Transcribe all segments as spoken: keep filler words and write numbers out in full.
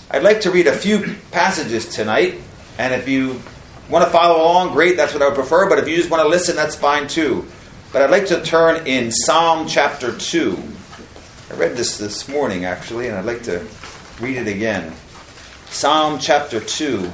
I'd like to read a few passages tonight, and if you want to follow along, great, that's what I would prefer, but if you just want to listen, that's fine too. But I'd like to turn in Psalm chapter two. I read this this morning, actually, and I'd like to read it again. Psalm chapter two.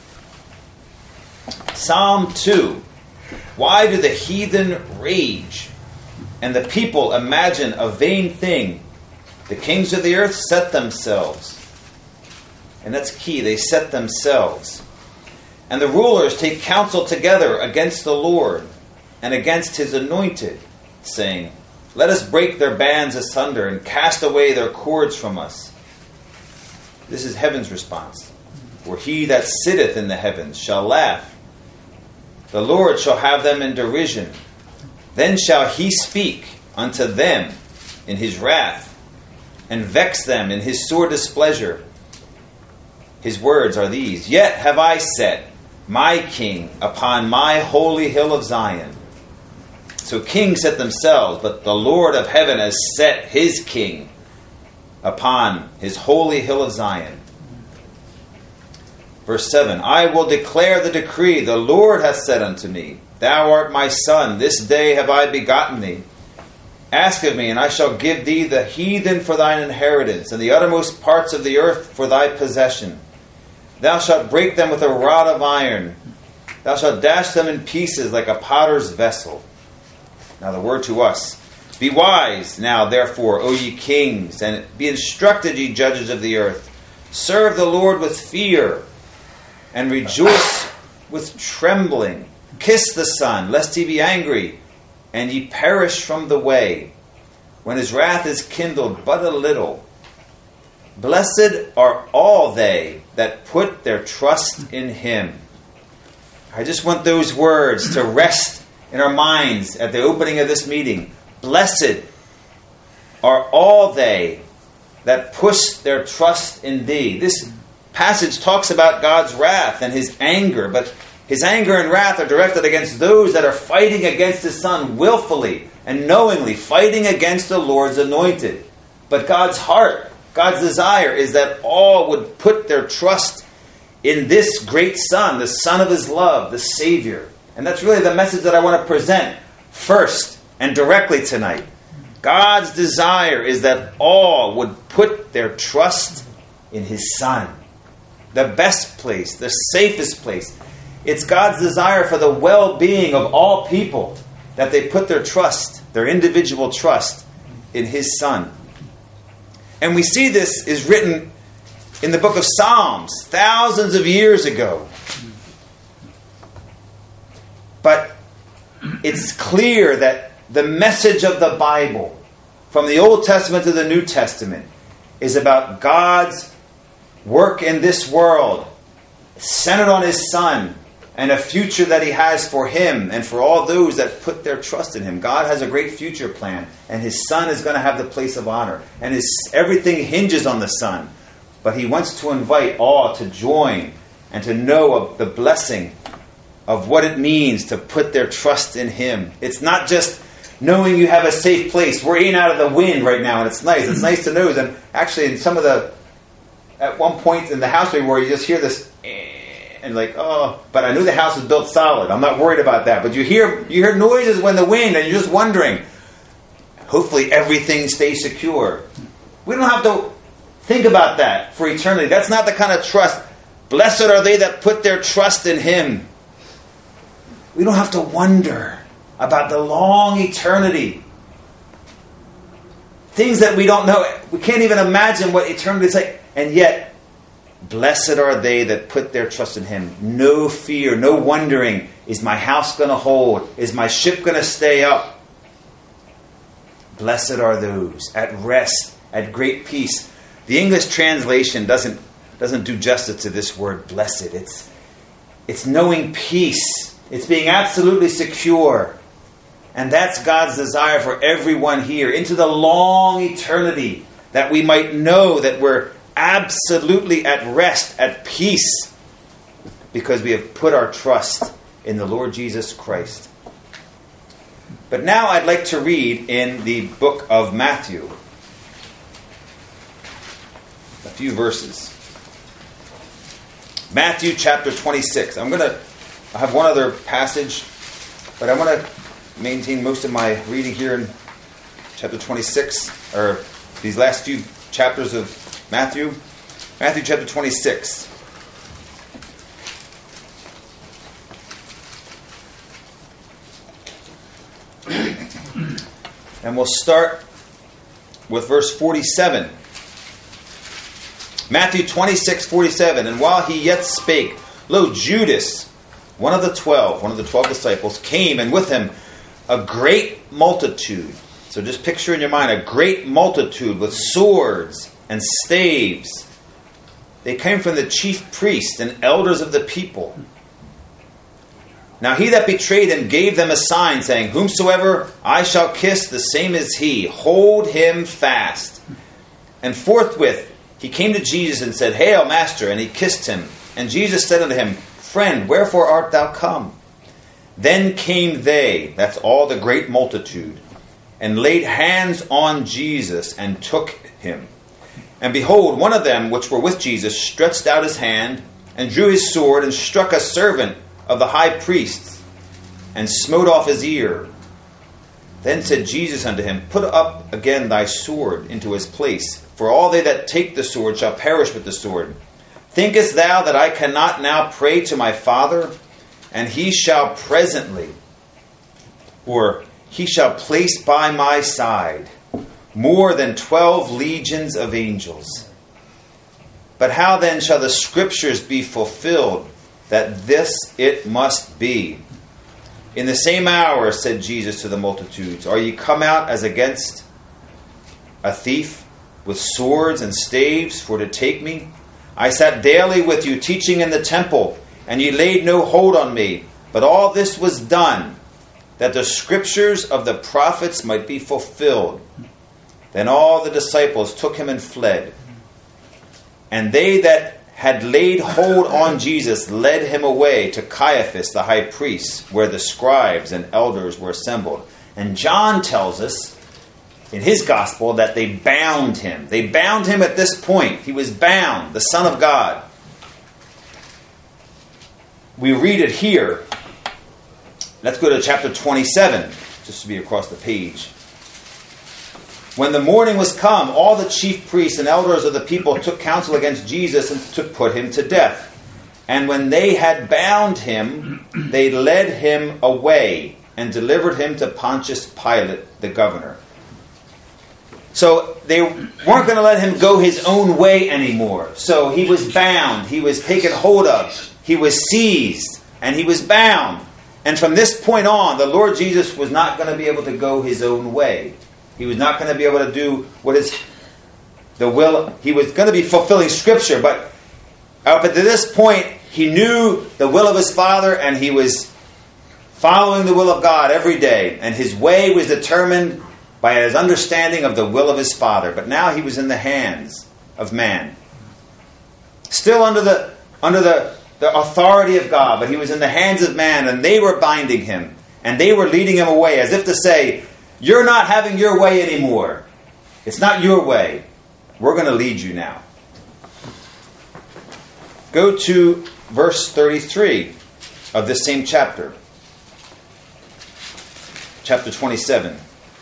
Psalm two. Why do the heathen rage, and the people imagine a vain thing? The kings of the earth set themselves. And that's key, they set themselves. And the rulers take counsel together against the Lord and against his anointed, saying, let us break their bands asunder and cast away their cords from us. This is heaven's response. For he that sitteth in the heavens shall laugh. The Lord shall have them in derision. Then shall he speak unto them in his wrath, and vex them in his sore displeasure. His words are these, yet have I set my king upon my holy hill of Zion. So kings set themselves, but the Lord of heaven has set his king upon his holy hill of Zion. Verse seven, I will declare the decree, the Lord hath said unto me, thou art my son, this day have I begotten thee. Ask of me, and I shall give thee the heathen for thine inheritance, and the uttermost parts of the earth for thy possession. Thou shalt break them with a rod of iron. Thou shalt dash them in pieces like a potter's vessel. Now the word to us. Be wise now, therefore, O ye kings, and be instructed, ye judges of the earth. Serve the Lord with fear, and rejoice with trembling. Kiss the Son, lest he be angry, and ye perish from the way, when his wrath is kindled but a little. Blessed are all they that put their trust in him. I just want those words to rest in our minds at the opening of this meeting. Blessed are all they that put their trust in thee. This passage talks about God's wrath and his anger, but his anger and wrath are directed against those that are fighting against his Son willfully and knowingly, fighting against the Lord's anointed. But God's heart, God's desire is that all would put their trust in this great Son, the Son of his love, the Savior. And that's really the message that I want to present first and directly tonight. God's desire is that all would put their trust in his Son. The best place, the safest place. It's God's desire for the well-being of all people that they put their trust, their individual trust, in his Son. And we see this is written in the book of Psalms thousands of years ago. But it's clear that the message of the Bible, from the Old Testament to the New Testament, is about God's work in this world, centered on his Son, and a future that he has for him and for all those that put their trust in him. God has a great future plan, and his Son is going to have the place of honor. And his, everything hinges on the Son. But he wants to invite all to join and to know of the blessing of what it means to put their trust in him. It's not just knowing you have a safe place. We're in out of the wind right now, and it's nice. It's nice to know that actually in some of the, at one point in the house we were, you just hear this, and like, oh, but I knew the house was built solid. I'm not worried about that. But you hear you hear noises when the wind, and you're just wondering, hopefully everything stays secure. We don't have to think about that for eternity. That's not the kind of trust. Blessed are they that put their trust in him. We don't have to wonder about the long eternity. Things that we don't know. We can't even imagine what eternity is like. And yet, blessed are they that put their trust in him. No fear, no wondering. Is my house going to hold? Is my ship going to stay up? Blessed are those at rest, at great peace. The English translation doesn't doesn't do justice to this word blessed. It's it's knowing peace. It's being absolutely secure. And that's God's desire for everyone here into the long eternity, that we might know that we're absolutely at rest, at peace, because we have put our trust in the Lord Jesus Christ. But now I'd like to read in the book of Matthew a few verses. Matthew chapter twenty-six. I'm going to I have one other passage, but I want to maintain most of my reading here in chapter twenty-six, or these last few chapters of Matthew. Matthew chapter twenty-six. And we'll start with verse forty-seven. Matthew twenty-six, forty-seven. And while he yet spake, lo, Judas, one of the twelve, one of the twelve disciples, came, and with him a great multitude. So just picture in your mind a great multitude with swords and staves. They came from the chief priests and elders of the people. Now he that betrayed him gave them a sign, saying, Whomsoever I shall kiss, the same is he. Hold him fast. And forthwith he came to Jesus and said, Hail, Master! And he kissed him. And Jesus said unto him, Friend, wherefore art thou come? Then came they, that's all the great multitude, and laid hands on Jesus and took him. And behold, one of them which were with Jesus stretched out his hand and drew his sword and struck a servant of the high priest and smote off his ear. Then said Jesus unto him, Put up again thy sword into his place, for all they that take the sword shall perish with the sword. Thinkest thou that I cannot now pray to my Father, and he shall presently, or he shall place by my side more than twelve legions of angels? But how then shall the scriptures be fulfilled, that this it must be? In the same hour said Jesus to the multitudes, Are ye come out as against a thief, with swords and staves, for to take me? I sat daily with you, teaching in the temple, and ye laid no hold on me. But all this was done, that the scriptures of the prophets might be fulfilled. Then all the disciples took him and fled. And they that had laid hold on Jesus led him away to Caiaphas the high priest, where the scribes and elders were assembled. And John tells us in his gospel that they bound him. They bound him at this point. He was bound, the Son of God. We read it here. Let's go to chapter twenty-seven, just to be across the page. When the morning was come, all the chief priests and elders of the people took counsel against Jesus and to put him to death. And when they had bound him, they led him away and delivered him to Pontius Pilate, the governor. So they weren't going to let him go his own way anymore. So he was bound. He was taken hold of. He was seized. And he was bound. And from this point on, the Lord Jesus was not going to be able to go his own way. He was not going to be able to do what is the will. He was going to be fulfilling Scripture. But up to this point, he knew the will of his Father, and he was following the will of God every day. And his way was determined by his understanding of the will of his Father. But now he was in the hands of man. Still under the under the, the authority of God, but he was in the hands of man, and they were binding him. And they were leading him away, as if to say, You're not having your way anymore. It's not your way. We're going to lead you now. Go to verse thirty-three of this same chapter. Chapter twenty-seven.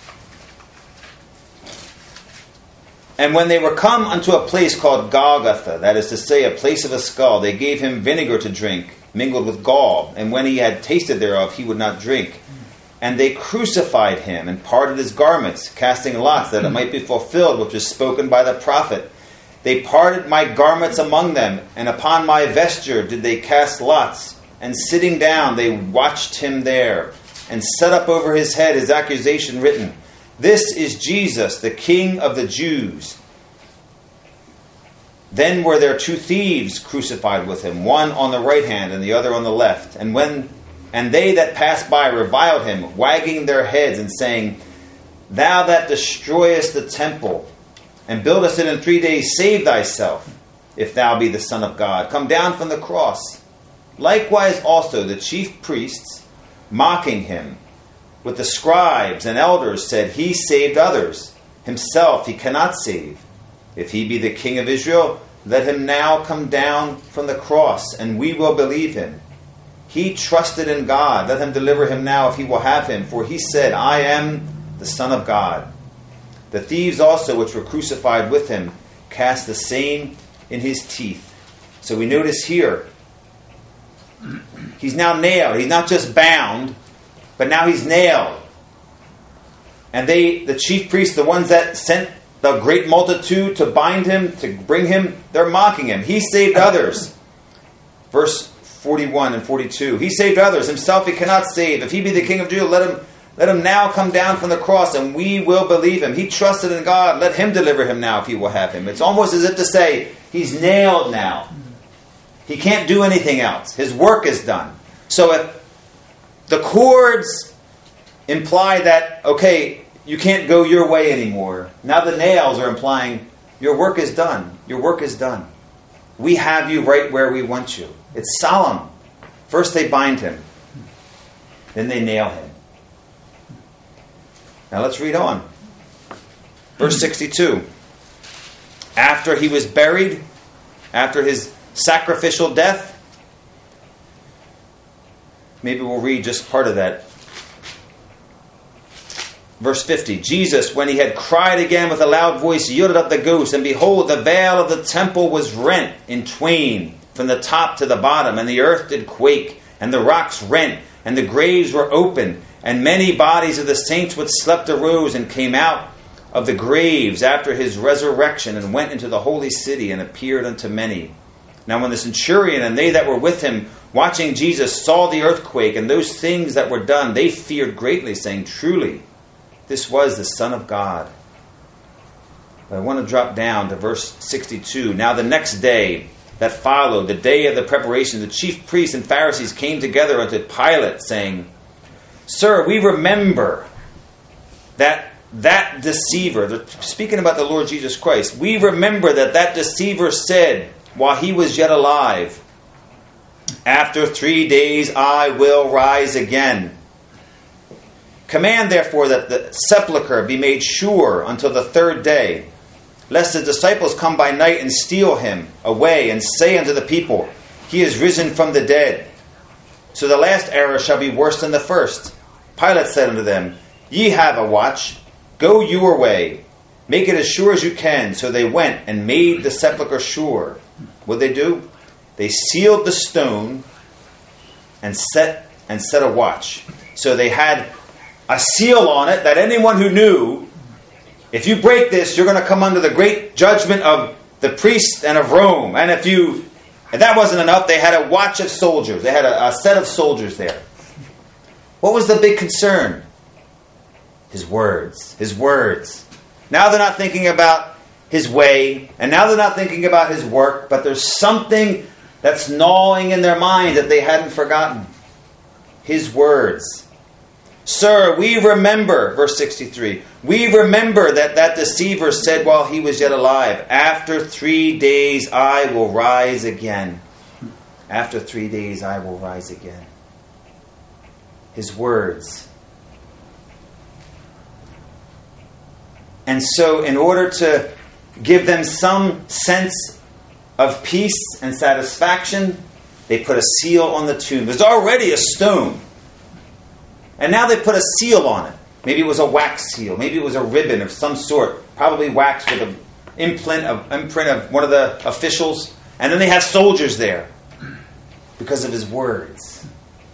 And when they were come unto a place called Golgotha, that is to say, a place of a skull, they gave him vinegar to drink, mingled with gall. And when he had tasted thereof, he would not drink. And they crucified him, and parted his garments, casting lots, that it might be fulfilled which was spoken by the prophet. They parted my garments among them, and upon my vesture did they cast lots. And sitting down, they watched him there, and set up over his head his accusation written, This is Jesus, the King of the Jews. Then were there two thieves crucified with him, one on the right hand and the other on the left. And when and they that passed by reviled him, wagging their heads and saying, Thou that destroyest the temple, and buildest it in three days, save thyself, if thou be the Son of God. Come down from the cross. Likewise also the chief priests, mocking him, with the scribes and elders, said, He saved others. Himself he cannot save. If he be the King of Israel, let him now come down from the cross, and we will believe him. He trusted in God. Let him deliver him now if he will have him. For he said, I am the Son of God. The thieves also, which were crucified with him, cast the same in his teeth. So we notice here, he's now nailed. He's not just bound, but now he's nailed. And they, the chief priests, the ones that sent the great multitude to bind him, to bring him, they're mocking him. He saved others. Verse forty-one and forty-two. He saved others. Himself he cannot save. If he be the King of Judah, let him, let him now come down from the cross, and we will believe him. He trusted in God. Let him deliver him now if he will have him. It's almost as if to say, he's nailed now. He can't do anything else. His work is done. So if the cords imply that, okay, you can't go your way anymore. Now the nails are implying your work is done. Your work is done. We have you right where we want you. It's solemn. First they bind him. Then they nail him. Now let's read on. Verse sixty-two. After he was buried, after his sacrificial death, maybe we'll read just part of that. Verse fifty, Jesus, when he had cried again with a loud voice, yielded up the ghost, and behold, the veil of the temple was rent in twain from the top to the bottom, and the earth did quake, and the rocks rent, and the graves were opened, and many bodies of the saints which slept arose and came out of the graves after his resurrection, and went into the holy city, and appeared unto many. Now when the centurion and they that were with him, watching Jesus, saw the earthquake, and those things that were done, they feared greatly, saying, truly, this was the Son of God. But I want to drop down to verse sixty-two. Now the next day that followed, the day of the preparation, the chief priests and Pharisees came together unto Pilate, saying, Sir, we remember that that deceiver, they're speaking about the Lord Jesus Christ, we remember that that deceiver said, while he was yet alive, after three days I will rise again. Command therefore that the sepulchre be made sure until the third day, lest the disciples come by night and steal him away, and say unto the people, He is risen from the dead. So the last error shall be worse than the first. Pilate said unto them, Ye have a watch, go your way, make it as sure as you can. So they went and made the sepulchre sure. What did they do? They sealed the stone and set and set a watch. So they had a seal on it that anyone who knew, if you break this, you're going to come under the great judgment of the priests and of Rome. And if you, if that wasn't enough, they had a watch of soldiers. They had a, a set of soldiers there. What was the big concern? His words. His words. Now they're not thinking about his way, and now they're not thinking about his work, but there's something that's gnawing in their mind that they hadn't forgotten. His words. Sir, we remember, verse sixty-three, we remember that that deceiver said while he was yet alive, after three days I will rise again. After three days I will rise again. His words. And so in order to give them some sense of peace and satisfaction, they put a seal on the tomb. There's already a stone. And now they put a seal on it. Maybe it was a wax seal. Maybe it was a ribbon of some sort. Probably wax with an imprint of, imprint of one of the officials. And then they have soldiers there because of his words.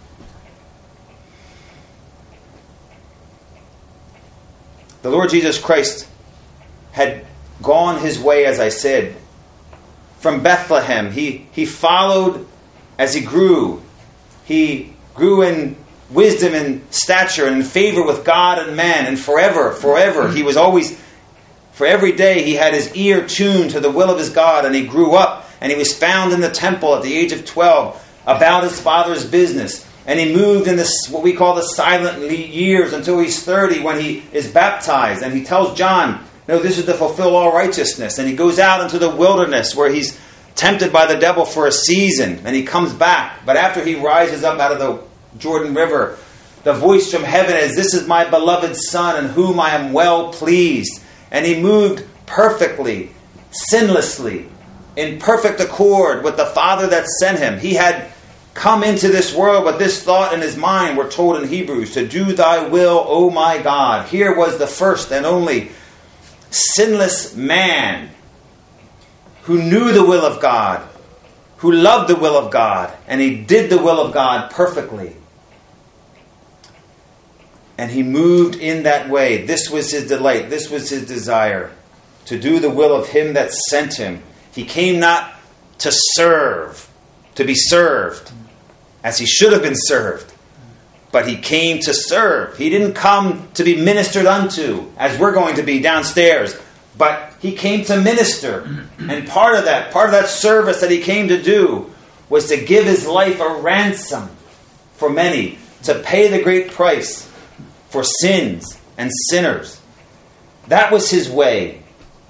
The Lord Jesus Christ had gone his way, as I said, from Bethlehem. He, he followed as he grew. He grew in wisdom and stature and in favor with God and man, and forever, forever. He was always, for every day, he had his ear tuned to the will of his God, and he grew up, and he was found in the temple at the age of twelve, about his father's business. And he moved in this, what we call the silent years, until he's thirty, when he is baptized. And he tells John, no, this is to fulfill all righteousness. And he goes out into the wilderness where he's tempted by the devil for a season. And he comes back. But after he rises up out of the Jordan River, the voice from heaven is, this is my beloved Son, in whom I am well pleased. And he moved perfectly, sinlessly, in perfect accord with the Father that sent him. He had come into this world with this thought in his mind, we're told in Hebrews, to do thy will, O my God. Here was the first and only sinless man who knew the will of God, who loved the will of God, and he did the will of God perfectly. And he moved in that way. This was his delight. This was his desire, to do the will of him that sent him. He came not to serve, to be served, as he should have been served, but he came to serve. He didn't come to be ministered unto, as we're going to be downstairs, but he came to minister. And part of that, part of that service that he came to do was to give his life a ransom for many, to pay the great price for sins and sinners. That was his way.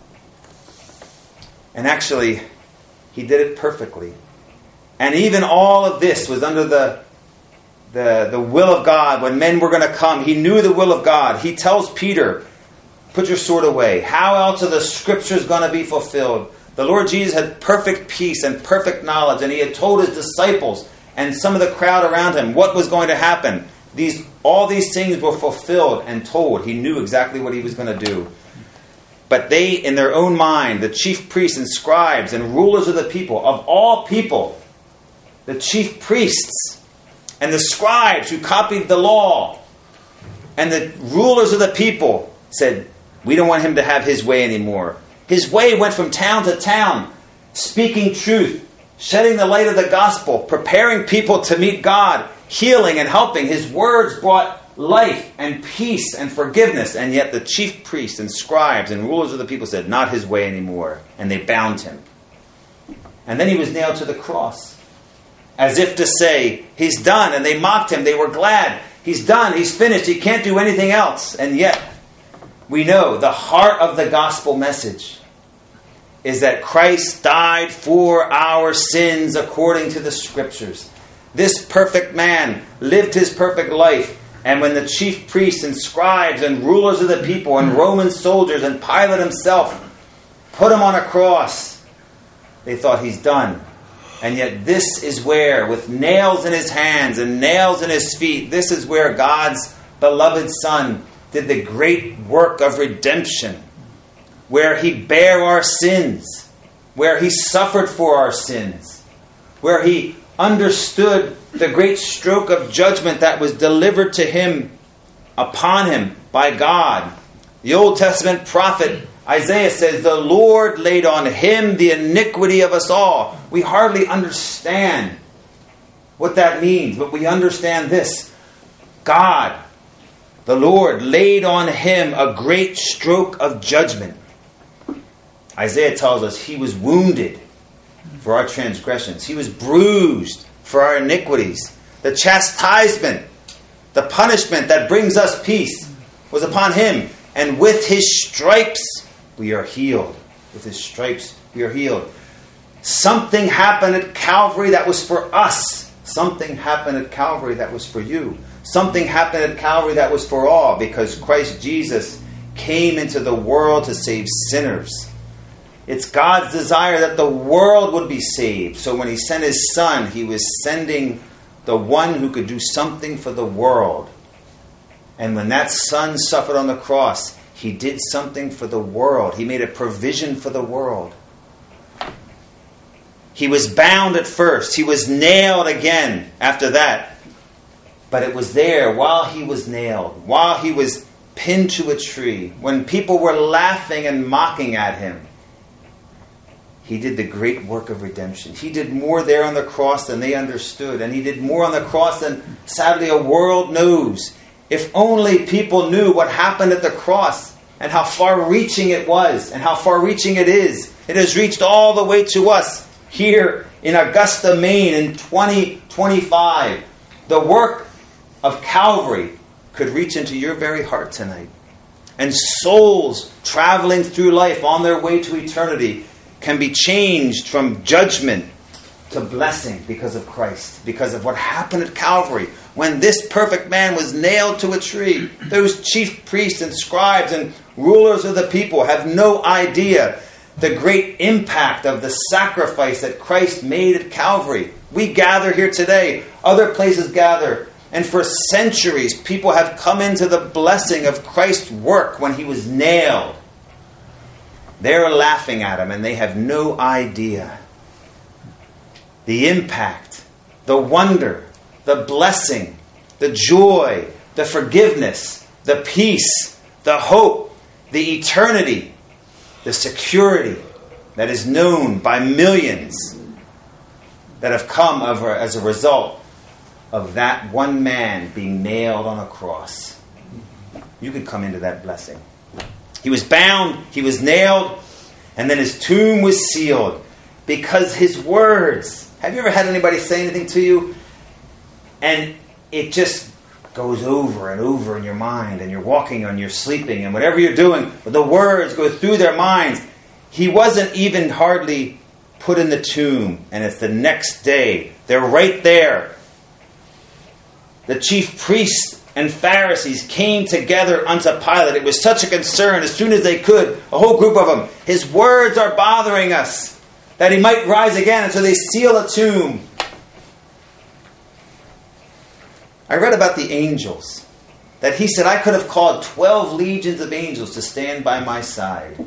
And actually, he did it perfectly. And even all of this was under the, the, the will of God. When men were going to come, he knew the will of God. He tells Peter, put your sword away. How else are the scriptures going to be fulfilled? The Lord Jesus had perfect peace and perfect knowledge, and he had told his disciples and some of the crowd around him what was going to happen. These, all these things were fulfilled and told. He knew exactly what he was going to do. But they, in their own mind, the chief priests and scribes and rulers of the people, of all people, the chief priests and the scribes who copied the law and the rulers of the people said, we don't want him to have his way anymore. His way went from town to town, speaking truth, shedding the light of the gospel, preparing people to meet God, healing and helping. His words brought life and peace and forgiveness. And yet the chief priests and scribes and rulers of the people said, not his way anymore. And they bound him. And then he was nailed to the cross, as if to say, he's done. And they mocked him. They were glad. He's done. He's finished. He can't do anything else. And yet, we know the heart of the gospel message is that Christ died for our sins according to the scriptures. This perfect man lived his perfect life. And when the chief priests and scribes and rulers of the people and Roman soldiers and Pilate himself put him on a cross, they thought he's done. And yet this is where, with nails in his hands and nails in his feet, this is where God's beloved Son did the great work of redemption, where he bare our sins, where he suffered for our sins, where he understood the great stroke of judgment that was delivered to him, upon him, by God. The Old Testament prophet Isaiah says, the Lord laid on him the iniquity of us all. We hardly understand what that means, but we understand this. God, the Lord, laid on him a great stroke of judgment. Isaiah tells us he was wounded for our transgressions. He was bruised for our iniquities. The chastisement, the punishment that brings us peace was upon him. And with his stripes we are healed. With his stripes we are healed. Something happened at Calvary that was for us. Something happened at Calvary that was for you. Something happened at Calvary that was for all, because Christ Jesus came into the world to save sinners. It's God's desire that the world would be saved. So when he sent his Son, he was sending the one who could do something for the world. And when that Son suffered on the cross, he did something for the world. He made a provision for the world. He was bound at first. He was nailed again after that. But it was there while he was nailed, while he was pinned to a tree, when people were laughing and mocking at him. He did the great work of redemption. He did more there on the cross than they understood. And he did more on the cross than, sadly, a world knows. If only people knew what happened at the cross and how far-reaching it was and how far-reaching it is. It has reached all the way to us here in Augusta, Maine in twenty twenty-five. The work of Calvary could reach into your very heart tonight. And souls traveling through life on their way to eternity can be changed from judgment to blessing because of Christ, because of what happened at Calvary. When this perfect man was nailed to a tree, those chief priests and scribes and rulers of the people have no idea the great impact of the sacrifice that Christ made at Calvary. We gather here today. Other places gather. And for centuries, people have come into the blessing of Christ's work when he was nailed. They're laughing at him and they have no idea the impact, the wonder, the blessing, the joy, the forgiveness, the peace, the hope, the eternity, the security that is known by millions that have come over as a result of that one man being nailed on a cross. You could come into that blessing. He was bound, he was nailed, and then his tomb was sealed because his words. Have you ever had anybody say anything to you and it just goes over and over in your mind, and you're walking and you're sleeping and whatever you're doing, but the words go through their minds? He wasn't even hardly put in the tomb, and it's the next day. They're right there. The chief priests and Pharisees came together unto Pilate. It was such a concern. As soon as they could, a whole group of them, his words are bothering us, that he might rise again. And so they seal a tomb. I read about the angels, that he said, I could have called twelve legions of angels to stand by my side.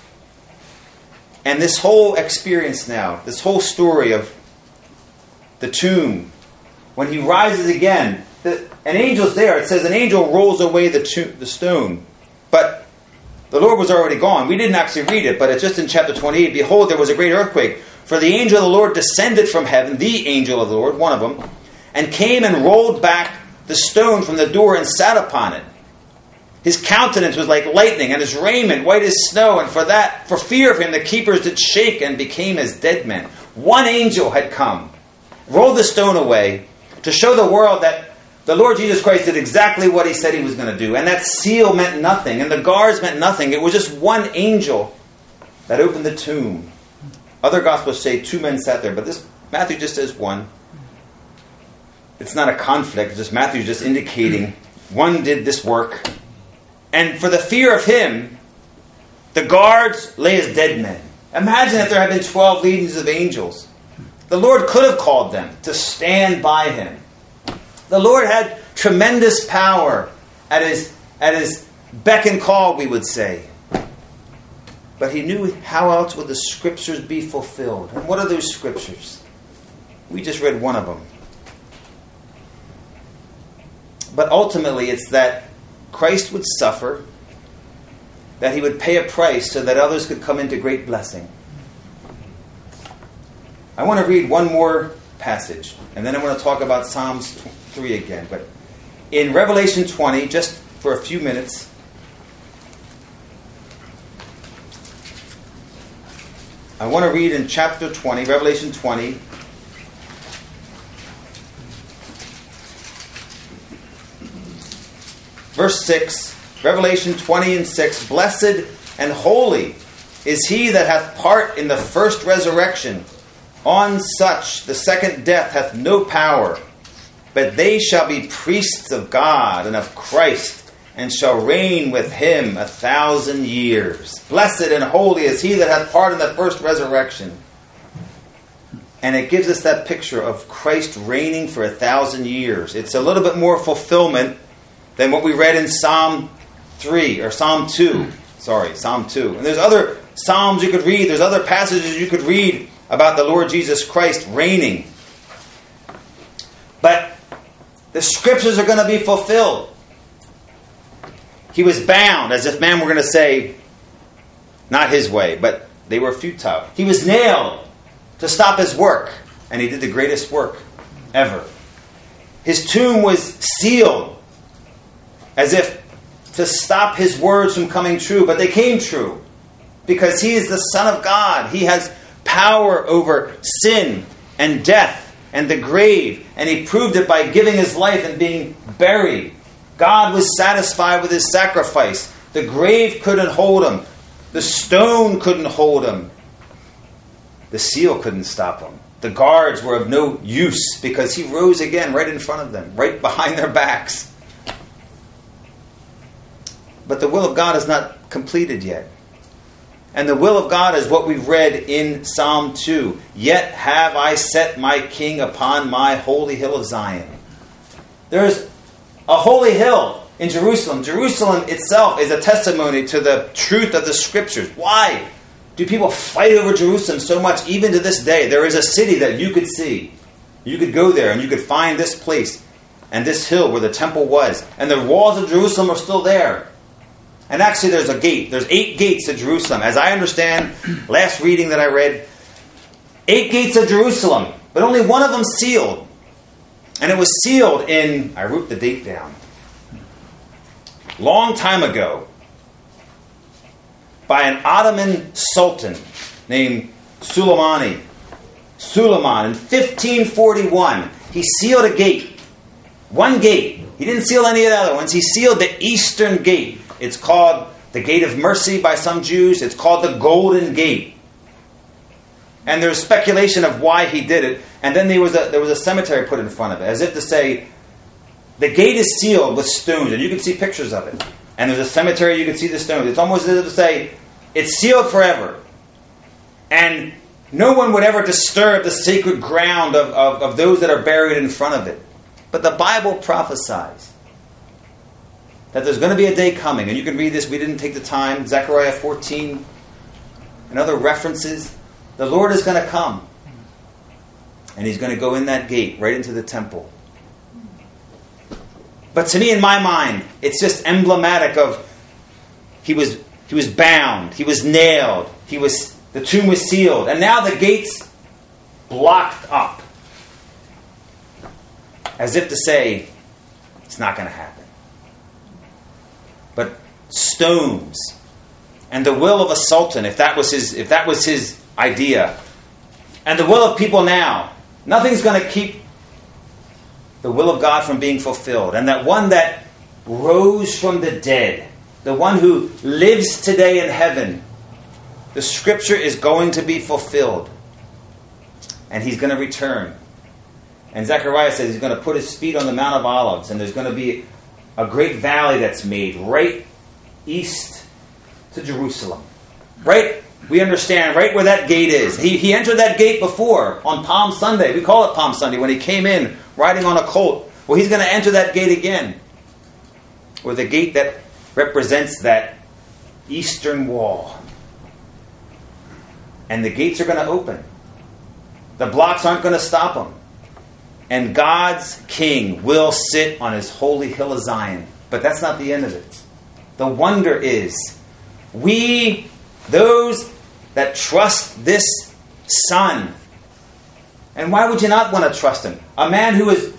And this whole experience now, this whole story of the tomb, when he rises again, the, an angel's there. It says an angel rolls away the, to, the stone. But the Lord was already gone. We didn't actually read it, but it's just in chapter twenty-eight. Behold, there was a great earthquake. For the angel of the Lord descended from heaven, the angel of the Lord, one of them, and came and rolled back the stone from the door and sat upon it. His countenance was like lightning, and his raiment white as snow. And for that, for fear of him, the keepers did shake and became as dead men. One angel had come, rolled the stone away, to show the world that the Lord Jesus Christ did exactly what he said he was going to do. And that seal meant nothing, and the guards meant nothing. It was just one angel that opened the tomb. Other Gospels say two men sat there, but this Matthew just says one. It's not a conflict. It's just Matthew's just indicating one did this work. And for the fear of him, the guards lay as dead men. Imagine if there had been twelve legions of angels. The Lord could have called them to stand by him. The Lord had tremendous power at his, at his beck and call, we would say. But he knew how else would the scriptures be fulfilled. And what are those scriptures? We just read one of them. But ultimately it's that Christ would suffer, that he would pay a price so that others could come into great blessing. I want to read one more passage, and then I want to talk about Psalms three again. But in Revelation twenty, just for a few minutes, I want to read in chapter twenty, Revelation twenty, verse six, Revelation twenty and six, Blessed and holy is he that hath part in the first resurrection. On such the second death hath no power, but they shall be priests of God and of Christ, and shall reign with him a thousand years. Blessed and holy is he that hath part in the first resurrection. And it gives us that picture of Christ reigning for a thousand years. It's a little bit more fulfillment than what we read in Psalm three, or Psalm two. Sorry, Psalm two. And there's other Psalms you could read. There's other passages you could read about the Lord Jesus Christ reigning. But the scriptures are going to be fulfilled. He was bound, as if man were going to say, not his way, but they were futile. He was nailed to stop his work, and he did the greatest work ever. His tomb was sealed, as if to stop his words from coming true, but they came true, because he is the Son of God. He has power over sin and death and the grave, and he proved it by giving his life and being buried. God was satisfied with his sacrifice. The grave couldn't hold him. The stone couldn't hold him. The seal couldn't stop him. The guards were of no use because he rose again right in front of them, right behind their backs. But the will of God is not completed yet. And the will of God is what we've read in Psalm two. Yet have I set my king upon my holy hill of Zion. There's a holy hill in Jerusalem. Jerusalem itself is a testimony to the truth of the Scriptures. Why do people fight over Jerusalem so much? Even to this day, there is a city that you could see. You could go there and you could find this place and this hill where the temple was. And the walls of Jerusalem are still there. And actually there's a gate. There's eight gates to Jerusalem. As I understand, last reading that I read, eight gates of Jerusalem, but only one of them sealed. And it was sealed in, I wrote the date down, long time ago, by an Ottoman sultan named Suleimani. Suleiman in fifteen forty-one. He sealed a gate. One gate. He didn't seal any of the other ones. He sealed the eastern gate. It's called the Gate of Mercy by some Jews. It's called the Golden Gate. And there's speculation of why he did it. And then there was a there was a cemetery put in front of it, as if to say, the gate is sealed with stones, and you can see pictures of it. And there's a cemetery, you can see the stones. It's almost as if to say, it's sealed forever. And no one would ever disturb the sacred ground of, of, of those that are buried in front of it. But the Bible prophesies that there's going to be a day coming, and you can read this, we didn't take the time, Zechariah fourteen, and other references. The Lord is going to come, and He's going to go in that gate, right into the temple. But to me, in my mind, it's just emblematic of He was He was bound, He was nailed, He was the tomb was sealed, and now the gate's blocked up. As if to say, it's not going to happen. But stones and the will of a sultan, if that was his, if that was his idea, and the will of people now, nothing's going to keep the will of God from being fulfilled. And that one that rose from the dead, the one who lives today in heaven, the Scripture is going to be fulfilled, and He's going to return. And Zechariah says He's going to put His feet on the Mount of Olives, and there's going to be a great valley that's made right east to Jerusalem. Right, we understand, right where that gate is. He, he entered that gate before on Palm Sunday. We call it Palm Sunday, when He came in riding on a colt. Well, He's going to enter that gate again. Or the gate that represents that eastern wall. And the gates are going to open. The blocks aren't going to stop them. And God's king will sit on His holy hill of Zion. But that's not the end of it. The wonder is, we, those that trust this Son, and why would you not want to trust Him? A man who has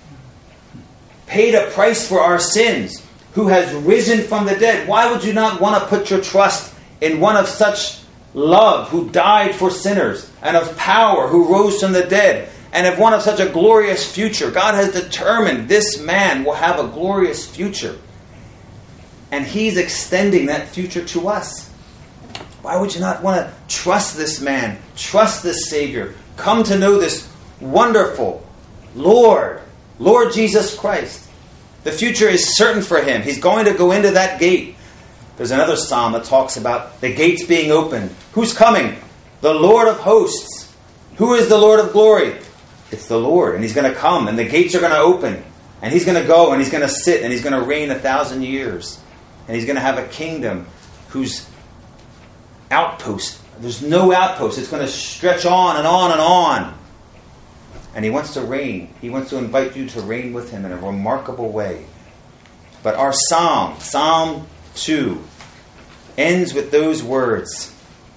paid a price for our sins, who has risen from the dead. Why would you not want to put your trust in one of such love, who died for sinners, and of power, who rose from the dead, and of one of such a glorious future? God has determined this man will have a glorious future. And He's extending that future to us. Why would you not want to trust this man, trust this Savior, come to know this wonderful Lord, Lord Jesus Christ? The future is certain for Him. He's going to go into that gate. There's another psalm that talks about the gates being open. Who's coming? The Lord of hosts. Who is the Lord of glory? It's the Lord. And He's going to come, and the gates are going to open. And He's going to go, and He's going to sit, and He's going to reign a thousand years. And He's going to have a kingdom whose outpost, there's no outpost. It's going to stretch on and on and on. And He wants to reign. He wants to invite you to reign with Him in a remarkable way. But our psalm, Psalm two, ends with those words,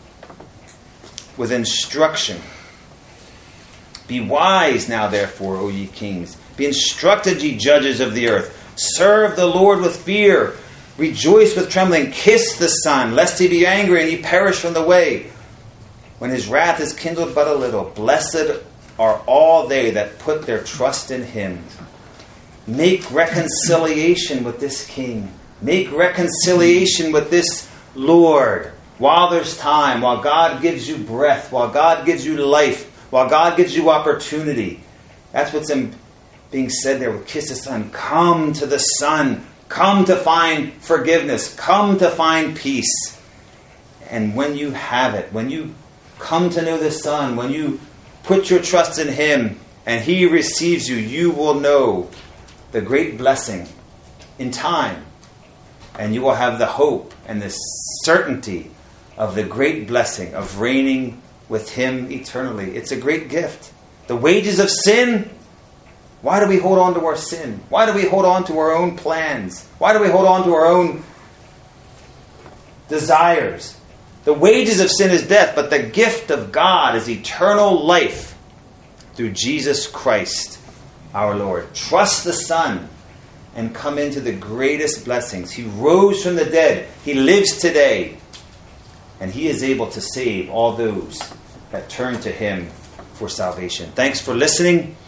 with instruction. Be wise now, therefore, O ye kings. Be instructed, ye judges of the earth. Serve the Lord with fear. Rejoice with trembling. Kiss the Son, lest He be angry and ye perish from the way, when His wrath is kindled but a little. Blessed are all they that put their trust in Him. Make reconciliation with this King. Make reconciliation with this Lord. While there's time, while God gives you breath, while God gives you life, while God gives you opportunity. That's what's in, being said there with kiss the Son. Come to the Son. Come to find forgiveness. Come to find peace. And when you have it, when you come to know the Son, when you put your trust in Him and He receives you, you will know the great blessing in time. And you will have the hope and the certainty of the great blessing of reigning with Him eternally. It's a great gift. The wages of sin. Why do we hold on to our sin? Why do we hold on to our own plans? Why do we hold on to our own desires? The wages of sin is death, but the gift of God is eternal life through Jesus Christ, our Lord. Trust the Son and come into the greatest blessings. He rose from the dead. He lives today. And He is able to save all those that turn to Him for salvation. Thanks for listening.